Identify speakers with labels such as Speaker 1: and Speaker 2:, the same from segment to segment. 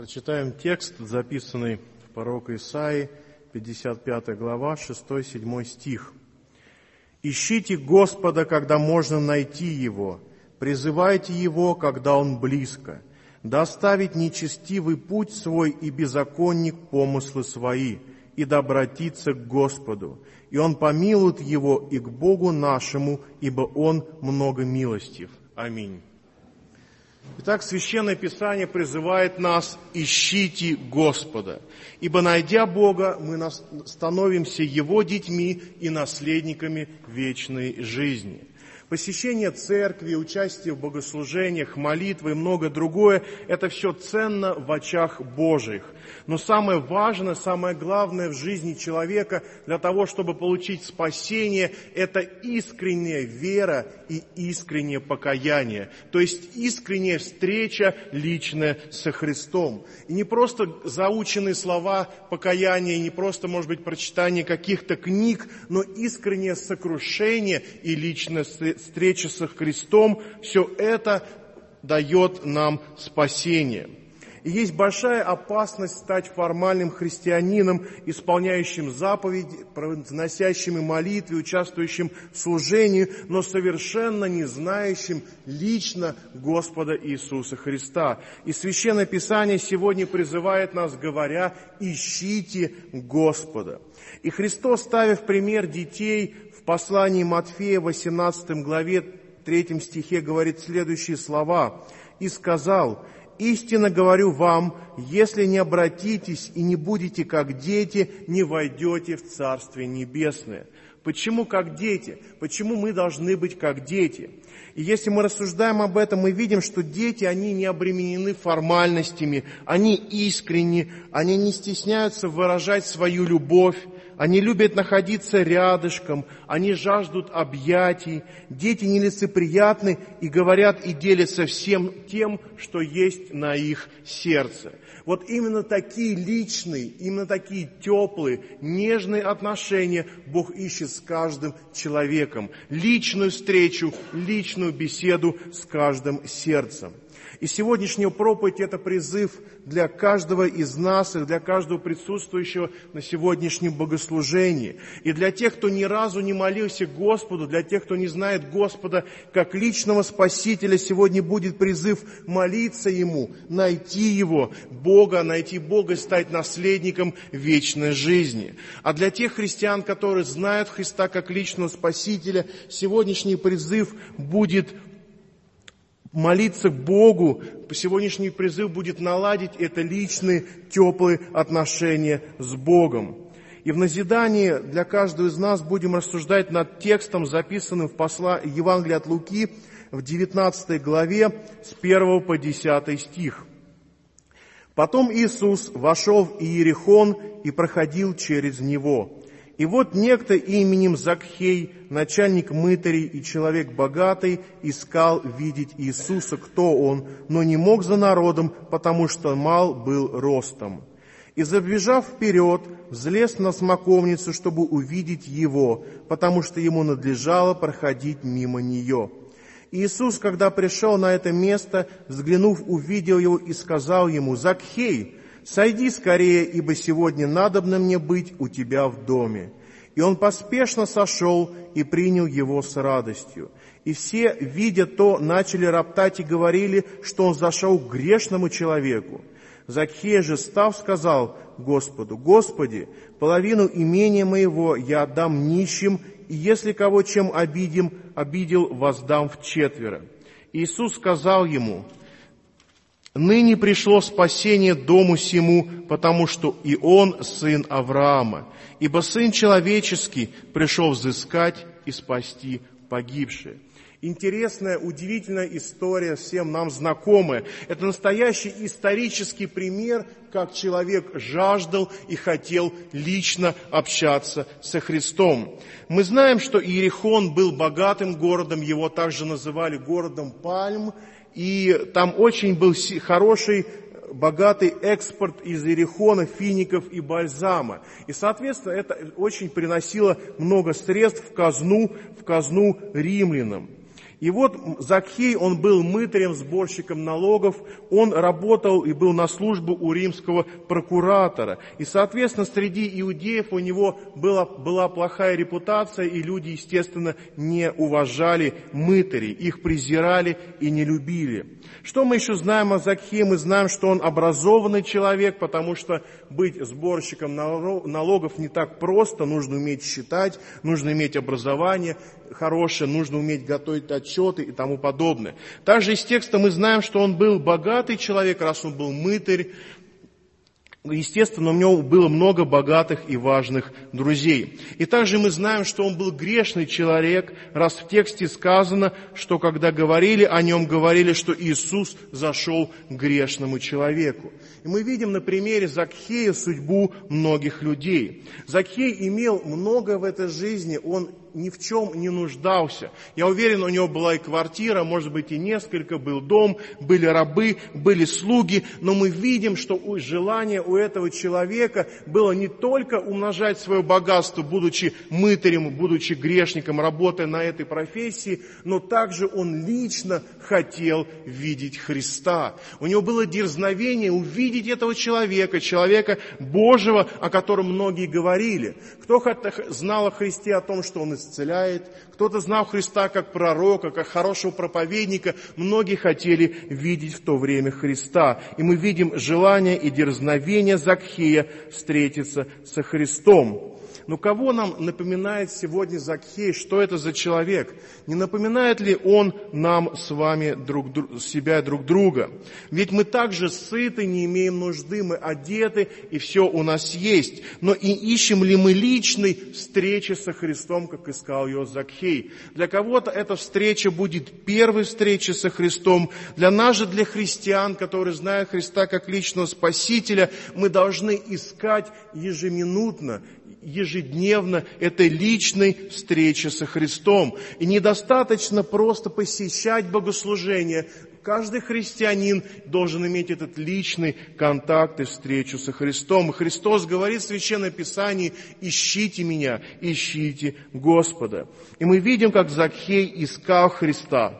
Speaker 1: Прочитаем текст, записанный в пророка Исаии, 55 глава, 6-7 стих. «Ищите Господа, когда можно найти Его, призывайте Его, когда Он близко. Да оставит нечестивый путь свой и беззаконник помыслы свои, и да обратится к Господу, и Он помилует его и к Богу нашему, ибо Он много милостив». Аминь. Итак, Священное Писание призывает нас: ищите Господа, ибо, найдя Бога, мы становимся Его детьми и наследниками вечной жизни. Посещение церкви, участие в богослужениях, молитвы и многое другое – это все ценно в очах Божьих. Но самое важное, самое главное в жизни человека для того, чтобы получить спасение – это искренняя вера и искреннее покаяние. То есть искренняя встреча личная со Христом. И не просто заученные слова покаяния, не просто, может быть, прочитание каких-то книг, но искреннее сокрушение и личная встреча со Христом, все это дает нам спасение. И есть большая опасность стать формальным христианином, исполняющим заповеди, произносящим молитвы, участвующим в служении, но совершенно не знающим лично Господа Иисуса Христа. И Священное Писание сегодня призывает нас, говоря: «Ищите Господа». И Христос, ставя в пример детей, в послании Матфея, 18 главе, 3 стихе, говорит следующие слова: «И сказал: истинно говорю вам, если не обратитесь и не будете как дети, не войдете в Царствие Небесное». Почему как дети? Почему мы должны быть как дети? И если мы рассуждаем об этом, мы видим, что дети, они не обременены формальностями, они искренни, они не стесняются выражать свою любовь, они любят находиться рядышком, они жаждут объятий. Дети нелицеприятны и говорят и делятся всем тем, что есть на их сердце. Вот именно такие личные, именно такие теплые, нежные отношения Бог ищет с каждым человеком. Личную встречу, личную беседу с каждым сердцем. И сегодняшняя проповедь – это призыв для каждого из нас и для каждого присутствующего на сегодняшнем богослужении. И для тех, кто ни разу не молился Господу, для тех, кто не знает Господа как личного Спасителя, сегодня будет призыв молиться Ему, найти Его, найти Бога и стать наследником вечной жизни. А для тех христиан, которые знают Христа как личного Спасителя, сегодняшний призыв будет молиться Богу, сегодняшний призыв будет наладить это личные, теплые отношения с Богом. И в назидание для каждого из нас будем рассуждать над текстом, записанным в Евангелии от Луки в 19 главе с 1 по 10 стих. «Потом Иисус вошел в Иерихон и проходил через него. И вот некто именем Закхей, начальник мытарей и человек богатый, искал видеть Иисуса, кто он, но не мог за народом, потому что мал был ростом. И, забежав вперед, взлез на смоковницу, чтобы увидеть его, потому что ему надлежало проходить мимо нее. Иисус, когда пришел на это место, взглянув, увидел его и сказал ему: «Закхей, сойди скорее, ибо сегодня надобно мне быть у тебя в доме». И он поспешно сошел и принял его с радостью. И все, видя то, начали роптать и говорили, что он зашел к грешному человеку. Закхей же, став, сказал Господу: «Господи, половину имения моего я отдам нищим, и если кого чем обидел, воздам вчетверо». Иисус сказал ему: «Ныне пришло спасение дому сему, потому что и он сын Авраама, ибо Сын Человеческий пришел взыскать и спасти погибшие». Интересная, удивительная история, всем нам знакомая. Это настоящий исторический пример, как человек жаждал и хотел лично общаться со Христом. Мы знаем, что Иерихон был богатым городом, его также называли городом пальм, и там очень был хороший, богатый экспорт из Иерихона, фиников и бальзама. И, соответственно, это очень приносило много средств в казну римлянам. И вот Закхей, он был мытарем, сборщиком налогов, он работал и был на службу у римского прокуратора. И, соответственно, среди иудеев у него была плохая репутация, и люди, естественно, не уважали мытарей, их презирали и не любили. Что мы еще знаем о Закхее? Мы знаем, что он образованный человек, потому что быть сборщиком налогов не так просто, нужно уметь считать, нужно иметь образование хорошее, нужно уметь готовить отчеты и тому подобное. Также из текста мы знаем, что он был богатый человек, раз он был мытарь. Естественно, у него было много богатых и важных друзей. И также мы знаем, что он был грешный человек, раз в тексте сказано, что когда говорили о нем, говорили, что Иисус зашел к грешному человеку. И мы видим на примере Закхея судьбу многих людей. Закхей имел многое в этой жизни, он ни в чем не нуждался. Я уверен, у него была и квартира, может быть, и несколько, был дом, были рабы, были слуги, но мы видим, что желание у этого человека было не только умножать свое богатство, будучи мытарем, будучи грешником, работая на этой профессии, но также он лично хотел видеть Христа. У него было дерзновение увидеть этого человека, человека Божьего, о котором многие говорили. Кто знал о Христе, о том, что он исцеляет, кто-то знал Христа как пророка, как хорошего проповедника. Многие хотели видеть в то время Христа. И мы видим желание и дерзновение Закхея встретиться со Христом. Но кого нам напоминает сегодня Закхей? Что это за человек? Не напоминает ли он нам с вами себя и друг друга? Ведь мы также сыты, не имеем нужды, мы одеты, и все у нас есть. Но и ищем ли мы личной встречи со Христом, как искал ее Закхей? Для кого-то эта встреча будет первой встречей со Христом. Для нас же, для христиан, которые знают Христа как личного Спасителя, мы должны искать ежеминутно, ежедневно этой личной встречи со Христом. И недостаточно просто посещать богослужения. Каждый христианин должен иметь этот личный контакт и встречу со Христом. И Христос говорит в Священном Писании: «Ищите меня, ищите Господа». И мы видим, как Закхей искал Христа.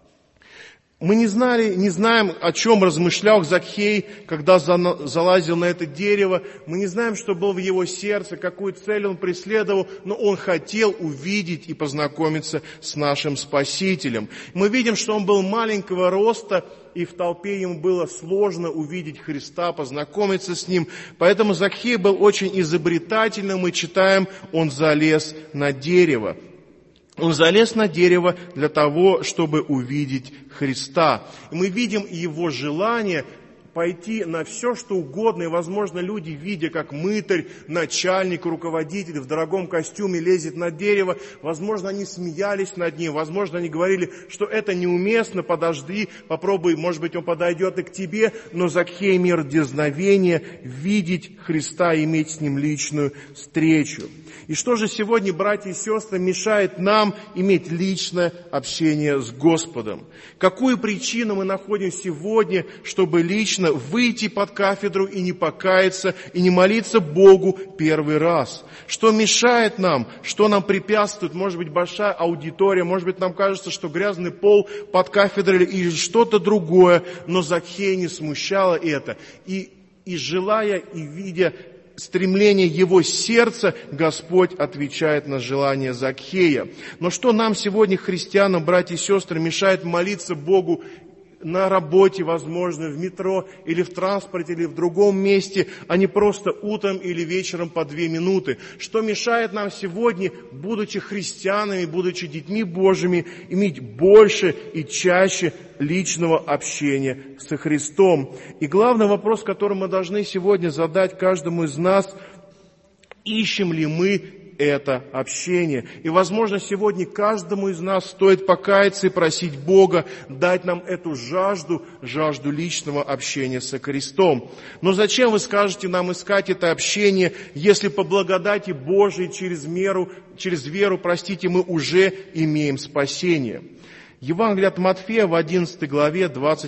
Speaker 1: Мы не знаем, о чем размышлял Закхей, когда залазил на это дерево. Мы не знаем, что было в его сердце, какую цель он преследовал, но он хотел увидеть и познакомиться с нашим Спасителем. Мы видим, что он был маленького роста, и в толпе ему было сложно увидеть Христа, познакомиться с Ним. Поэтому Закхей был очень изобретательным. Мы читаем, он залез на дерево. Он залез на дерево для того, чтобы увидеть Христа. И мы видим его желание пойти на все, что угодно. И, возможно, люди, видя, как мытарь, начальник, руководитель в дорогом костюме лезет на дерево, возможно, они смеялись над ним, возможно, они говорили, что это неуместно, подожди, попробуй, может быть, он подойдет и к тебе. Но Закхей имел дерзновение видеть Христа и иметь с Ним личную встречу. И что же сегодня, братья и сестры, мешает нам иметь личное общение с Господом? Какую причину мы находим сегодня, чтобы лично выйти под кафедру и не покаяться, и не молиться Богу первый раз? Что мешает нам? Что нам препятствует? Может быть, большая аудитория, может быть, нам кажется, что грязный пол под кафедрой или что-то другое, но Закхея не смущало это. И желая, и видя стремление его сердца, Господь отвечает на желание Закхея. Но что нам сегодня, христианам, братья и сестры, мешает молиться Богу на работе, возможно, в метро или в транспорте, или в другом месте, а не просто утром или вечером по 2 минуты? Что мешает нам сегодня, будучи христианами, будучи детьми Божьими, иметь больше и чаще личного общения со Христом? И главный вопрос, который мы должны сегодня задать каждому из нас: ищем ли мы это общение? И, возможно, сегодня каждому из нас стоит покаяться и просить Бога дать нам эту жажду личного общения со Христом. Но зачем, вы скажете, нам искать это общение, если по благодати Божией через веру, мы уже имеем спасение? Евангелие от Матфея в 11 главе,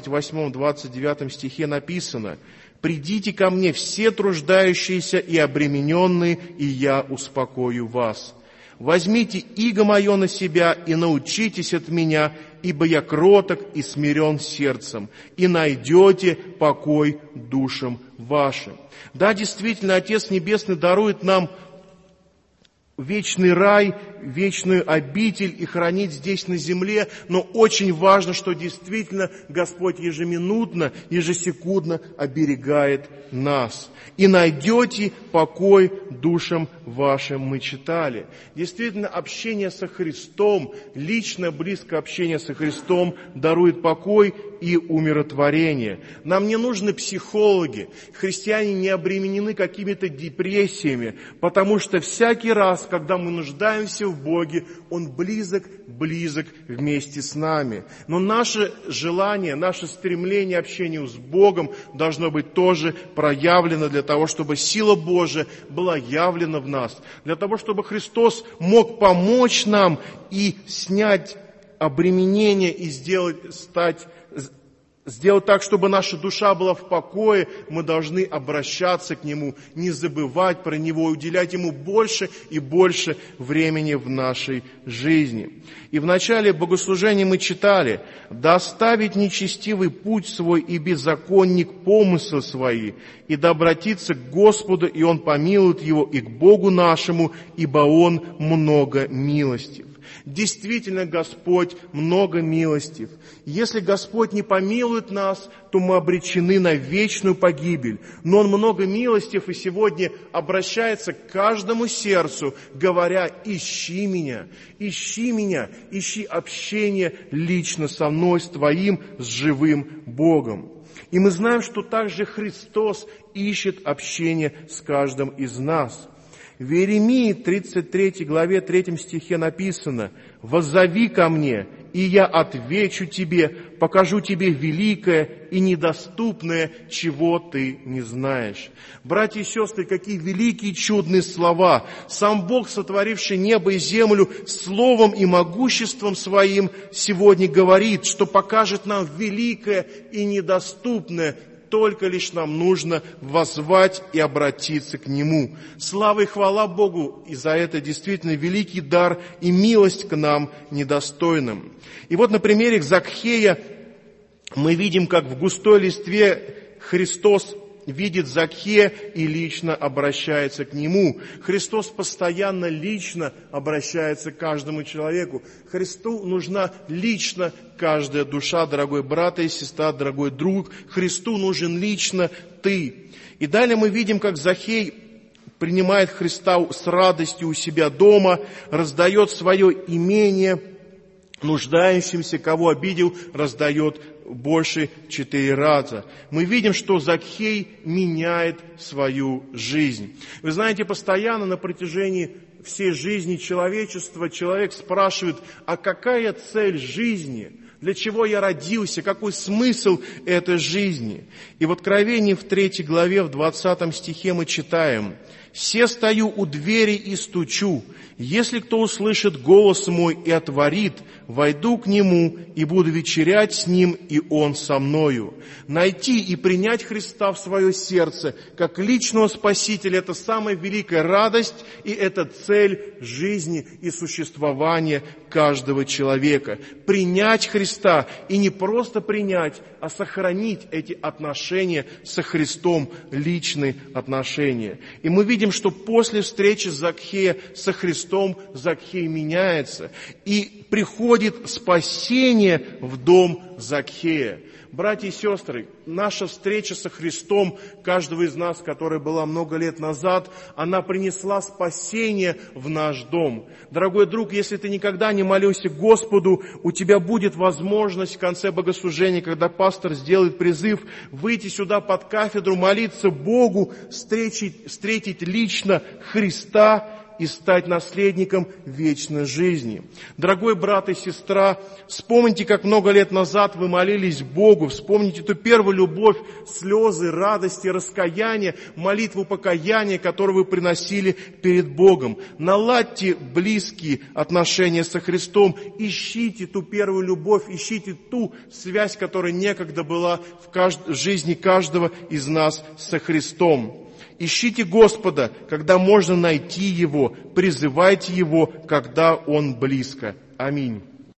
Speaker 1: 28-29 стихе написано: «Придите ко мне все труждающиеся и обремененные, и я успокою вас. Возьмите иго мое на себя и научитесь от меня, ибо я кроток и смирен сердцем, и найдете покой душам вашим». Да, действительно, Отец Небесный дарует нам вечный рай, вечную обитель и хранить здесь на земле, но очень важно, что действительно Господь ежеминутно, ежесекундно оберегает нас. «И найдете покой душам вашим», мы читали. Действительно, общение со Христом, лично, близко общение со Христом дарует покой и умиротворение. Нам не нужны психологи. Христиане не обременены какими-то депрессиями, потому что всякий раз, когда мы нуждаемся в Боге, Он близок вместе с нами. Но наше желание, наше стремление к общению с Богом должно быть тоже проявлено для того, чтобы сила Божия была явлена в нас, для того, чтобы Христос мог помочь нам и снять обременение и сделать так, чтобы наша душа была в покое, мы должны обращаться к Нему, не забывать про Него, уделять Ему больше и больше времени в нашей жизни. И в начале богослужения мы читали: «Да оставит нечестивый путь свой и беззаконник помыслы свои, и да обратится к Господу, и Он помилует его, и к Богу нашему, ибо Он много милостив». Действительно, Господь много милостив. Если Господь не помилует нас, то мы обречены на вечную погибель. Но Он много милостив и сегодня обращается к каждому сердцу, говоря: ищи меня, ищи общение лично со мной, с Твоим, с живым Богом. И мы знаем, что также Христос ищет общение с каждым из нас. В Иеремии 33 главе 3 стихе написано: «Воззови ко мне, и я отвечу тебе, покажу тебе великое и недоступное, чего ты не знаешь». Братья и сестры, какие великие чудные слова! Сам Бог, сотворивший небо и землю, словом и могуществом Своим сегодня говорит, что покажет нам великое и недоступное. Только лишь нам нужно воззвать и обратиться к Нему. Слава и хвала Богу и за это действительно великий дар и милость к нам недостойным. И вот на примере Закхея мы видим, как в густой листве Христос видит Закхея и лично обращается к нему. Христос постоянно лично обращается к каждому человеку. Христу нужна лично каждая душа, дорогой брат и сестра, дорогой друг. Христу нужен лично ты. И далее мы видим, как Закхей принимает Христа с радостью у себя дома, раздает свое имение нуждающимся, кого обидел, раздает больше 4 раза. Мы видим, что Закхей меняет свою жизнь. Вы знаете, постоянно на протяжении всей жизни человечества человек спрашивает: а какая цель жизни? Для чего я родился? Какой смысл этой жизни? И в Откровении в 3 главе, в 20 стихе мы читаем: «Се стою у двери и стучу. Если кто услышит голос мой и отворит, войду к нему и буду вечерять с ним, и он со мною». Найти и принять Христа в свое сердце как личного Спасителя – это самая великая радость, и это цель жизни и существования каждого человека. Принять Христа, и не просто принять, а сохранить эти отношения со Христом, личные отношения. И мы видим, что после встречи Закхея со Христом Закхей меняется, и приходит спасение в дом Закхея. Братья и сестры, наша встреча со Христом, каждого из нас, которая была много лет назад, она принесла спасение в наш дом. Дорогой друг, если ты никогда не молился Господу, у тебя будет возможность в конце богослужения, когда пастор сделает призыв, выйти сюда под кафедру, молиться Богу, встретить лично Христа и стать наследником вечной жизни. Дорогой брат и сестра, вспомните, как много лет назад вы молились Богу, вспомните ту первую любовь, слезы, радости, раскаяние, молитву покаяния, которую вы приносили перед Богом. Наладьте близкие отношения со Христом, ищите ту первую любовь, ищите ту связь, которая некогда была в жизни каждого из нас со Христом. Ищите Господа, когда можно найти Его, призывайте Его, когда Он близко. Аминь.